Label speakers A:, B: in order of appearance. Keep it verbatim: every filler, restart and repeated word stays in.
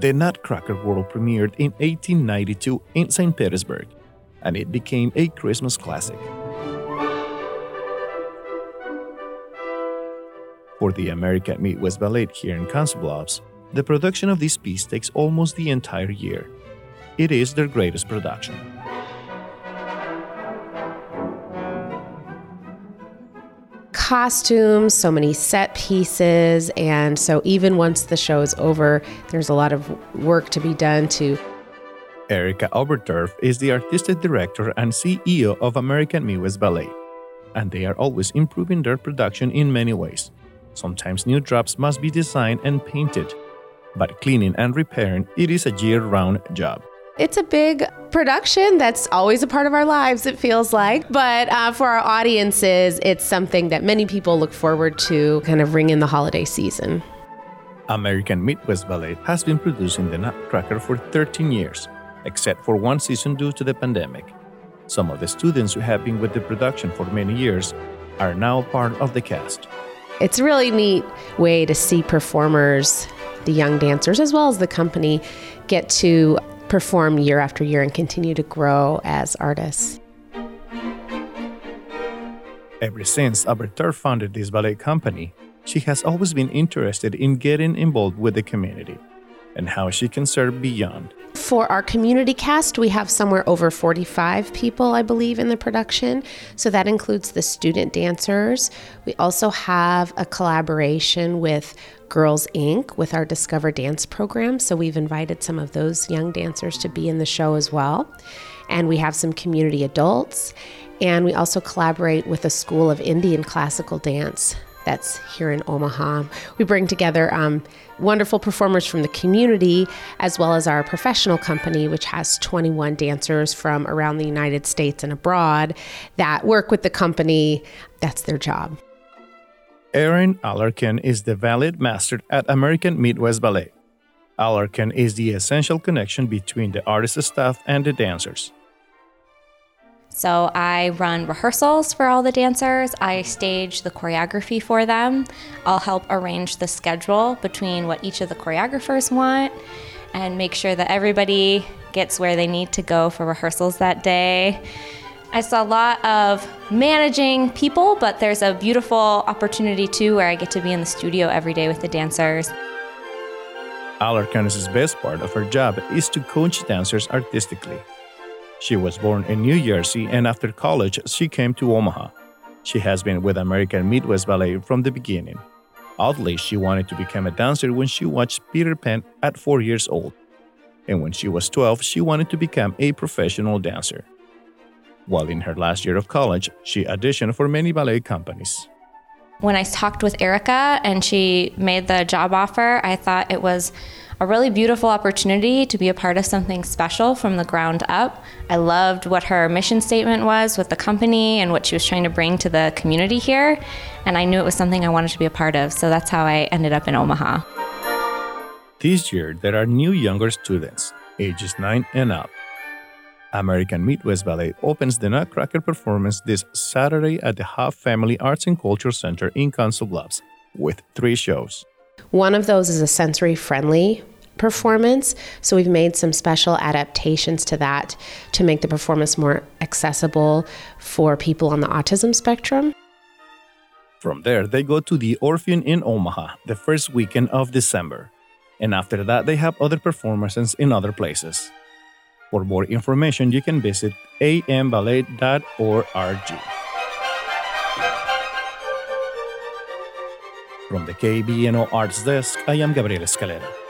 A: The Nutcracker world premiered in eighteen ninety-two in Saint Petersburg, and it became a Christmas classic. For the American Midwest Ballet here in Council Bluffs, the production of this piece takes almost the entire year. It is their greatest production.
B: Costumes, so many set pieces, and so even once the show is over, there's a lot of work to be done to.
A: Erika Oberturf is the artistic director and C E O of American Midwest Ballet, and they are always improving their production in many ways. Sometimes new drops must be designed and painted, but cleaning and repairing, it is a year-round job.
B: It's a big production that's always a part of our lives, it feels like. But uh, for our audiences, it's something that many people look forward to kind of ring in the holiday season.
A: American Midwest Ballet has been producing the Nutcracker for thirteen years, except for one season due to the pandemic. Some of the students who have been with the production for many years are now part of the cast.
B: It's a really neat way to see performers, the young dancers, as well as the company, get to perform year after year and continue to grow as artists.
A: Ever since Oberturf founded this ballet company, she has always been interested in getting involved with the community and how she can serve beyond.
B: For our community cast, we have somewhere over forty-five people, I believe, in the production. So that includes the student dancers. We also have a collaboration with Girls Incorporated with our Discover Dance program. So we've invited some of those young dancers to be in the show as well. And we have some community adults. And we also collaborate with a school of Indian classical dance that's here in Omaha. We bring together um, wonderful performers from the community, as well as our professional company, which has twenty-one dancers from around the United States and abroad that work with the company. That's their job.
A: Erin Alarcon is the ballet master at American Midwest Ballet. Alarcon is the essential connection between the artist staff and the dancers.
C: So I run rehearsals for all the dancers. I stage the choreography for them. I'll help arrange the schedule between what each of the choreographers want and make sure that everybody gets where they need to go for rehearsals that day. It's a lot of managing people, but there's a beautiful opportunity too where I get to be in the studio every day with the dancers.
A: Alarcon's best part of her job is to coach dancers artistically. She was born in New Jersey, and after college, she came to Omaha. She has been with American Midwest Ballet from the beginning. Oddly, she wanted to become a dancer when she watched Peter Pan at four years old. And when she was twelve, she wanted to become a professional dancer. While in her last year of college, she auditioned for many ballet companies.
C: When I talked with Erika and she made the job offer, I thought it was a really beautiful opportunity to be a part of something special from the ground up. I loved what her mission statement was with the company and what she was trying to bring to the community here, and I knew it was something I wanted to be a part of, so that's how I ended up in Omaha.
A: This year, there are new younger students, ages nine and up. American Midwest Ballet opens the Nutcracker performance this Saturday at the Huff Family Arts and Culture Center in Council Bluffs with three shows.
B: One of those is a sensory-friendly performance, so we've made some special adaptations to that to make the performance more accessible for people on the autism spectrum.
A: From there, they go to the Orpheum in Omaha the first weekend of December, and after that, they have other performances in other places. For more information, you can visit a m ballet dot org. From the K B N O Arts Desk, I am Gabriel Escalera.